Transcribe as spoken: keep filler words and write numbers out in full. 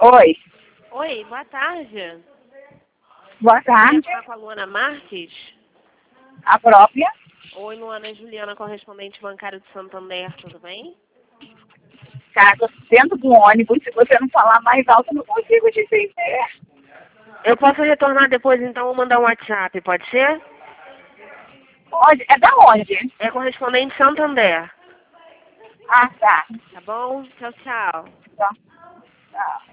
Oi, Oi, boa tarde. boa Eu queria tarde. falar com a Luana Marques. A própria. Oi, Luana, é Juliana, correspondente bancário de Santander, tudo bem? Cara, tô dentro do ônibus. Se você não falar mais alto, eu não consigo te entender. Eu posso retornar depois, então, ou mandar um WhatsApp, pode ser? Pode? É da onde? É correspondente Santander, Ah, tá. tá bom? Tchau, tchau. Tá. Tá.